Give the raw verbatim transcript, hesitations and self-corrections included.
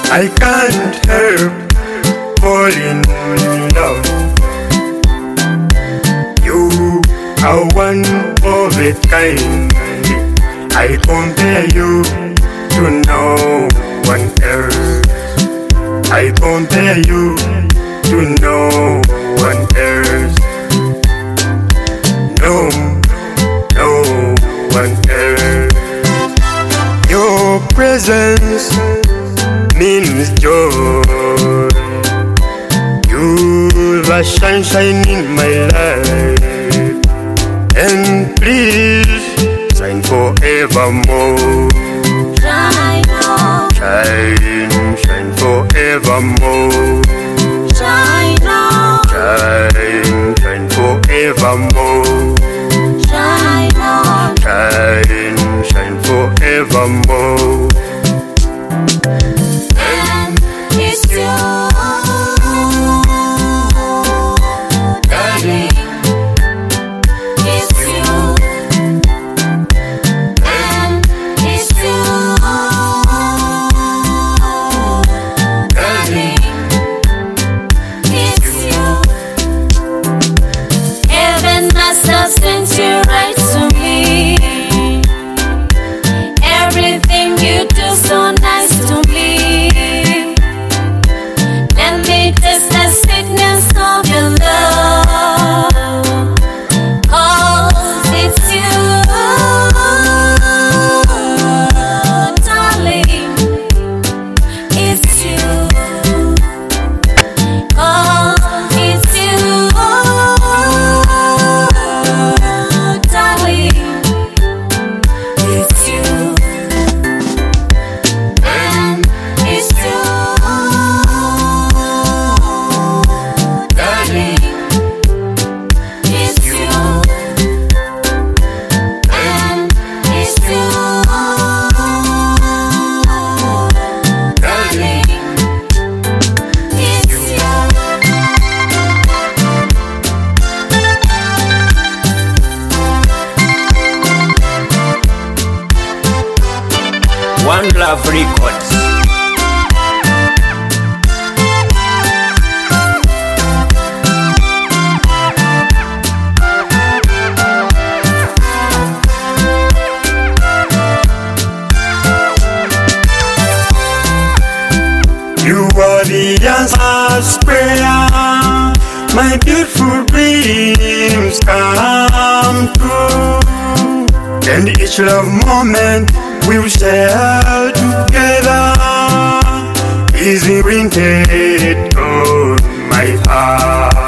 I can't help falling in love. You are one of a kind. I compare you to no one else. I compare you to no one else. No, no one else. Your presence means joy. You're the sunshine in my life, and please shine forevermore. Shine on, Shine, shine forevermore. shine on, Shine, shine forevermore. shine on. Shine, shine forevermore. And it's you, darling. It's you, and it's you, darling. It's you. Heaven must have sent you right to me. Everything you do so nice to me. Let me taste the sweetness of your love, 'cause it's you, darling. It's you, 'cause it's you, darling. It's you, and it's you, darling. It's you, and it's you, darling. It's you. One Love Records. You are the answered prayer. My beautiful dreams come true, and each love moment we'll share together is imprinted on my heart.